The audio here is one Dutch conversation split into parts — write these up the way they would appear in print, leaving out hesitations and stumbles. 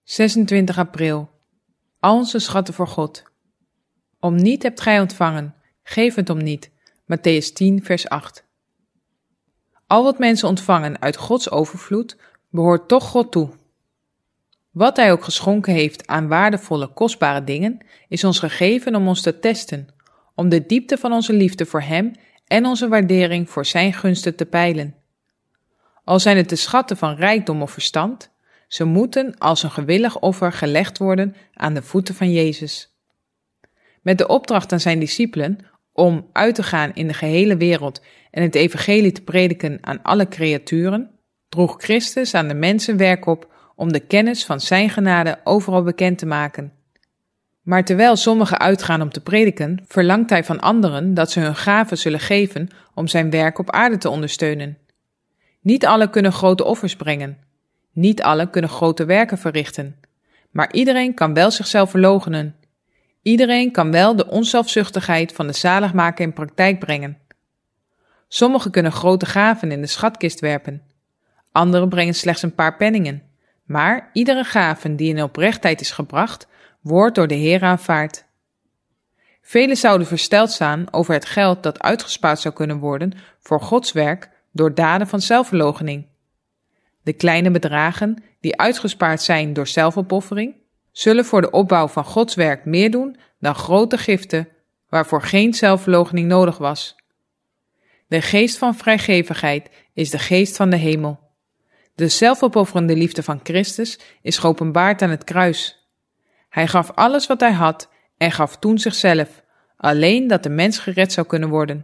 26 april. Al onze schatten voor God. Om niet hebt gij ontvangen, geef het om niet. Mattheüs 10 vers 8. Al wat mensen ontvangen uit Gods overvloed, behoort toch God toe. Wat hij ook geschonken heeft aan waardevolle, kostbare dingen, is ons gegeven om ons te testen, om de diepte van onze liefde voor hem en onze waardering voor zijn gunsten te peilen. Al zijn het de schatten van rijkdom of verstand, ze moeten als een gewillig offer gelegd worden aan de voeten van Jezus. Met de opdracht aan zijn discipelen om uit te gaan in de gehele wereld en het evangelie te prediken aan alle creaturen, droeg Christus aan de mensen werk op om de kennis van zijn genade overal bekend te maken. Maar terwijl sommigen uitgaan om te prediken, verlangt hij van anderen dat ze hun gaven zullen geven om zijn werk op aarde te ondersteunen. Niet alle kunnen grote offers brengen. Niet alle kunnen grote werken verrichten. Maar iedereen kan wel zichzelf verloochenen. Iedereen kan wel de onzelfzuchtigheid van de zaligmaker in praktijk brengen. Sommigen kunnen grote gaven in de schatkist werpen. Anderen brengen slechts een paar penningen. Maar iedere gave die in oprechtheid is gebracht, wordt door de Heer aanvaard. Velen zouden versteld staan over het geld dat uitgespaard zou kunnen worden voor Gods werk door daden van zelfverloochening. De kleine bedragen die uitgespaard zijn door zelfopoffering, zullen voor de opbouw van Gods werk meer doen dan grote giften waarvoor geen zelfverloochening nodig was. De geest van vrijgevigheid is de geest van de hemel. De zelfopofferende liefde van Christus is geopenbaard aan het kruis. Hij gaf alles wat hij had en gaf toen zichzelf, alleen dat de mens gered zou kunnen worden.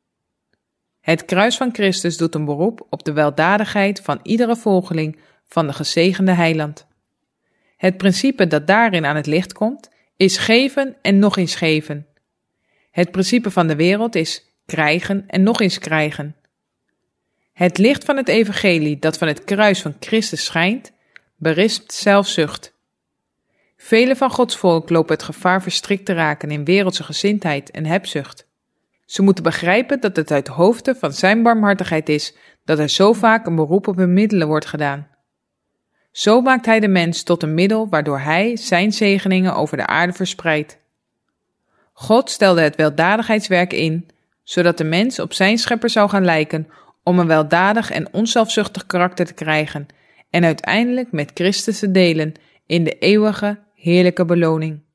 Het kruis van Christus doet een beroep op de weldadigheid van iedere volgeling van de gezegende heiland. Het principe dat daarin aan het licht komt, is geven en nog eens geven. Het principe van de wereld is krijgen en nog eens krijgen. Het licht van het evangelie dat van het kruis van Christus schijnt, berispt zelfzucht. Velen van Gods volk lopen het gevaar verstrikt te raken in wereldse gezindheid en hebzucht. Ze moeten begrijpen dat het uit hoofde van zijn barmhartigheid is dat er zo vaak een beroep op hun middelen wordt gedaan. Zo maakt hij de mens tot een middel waardoor hij zijn zegeningen over de aarde verspreidt. God stelde het welddadigheidswerk in, zodat de mens op zijn schepper zou gaan lijken om een weldadig en onzelfzuchtig karakter te krijgen en uiteindelijk met Christus te delen in de eeuwige, heerlijke beloning.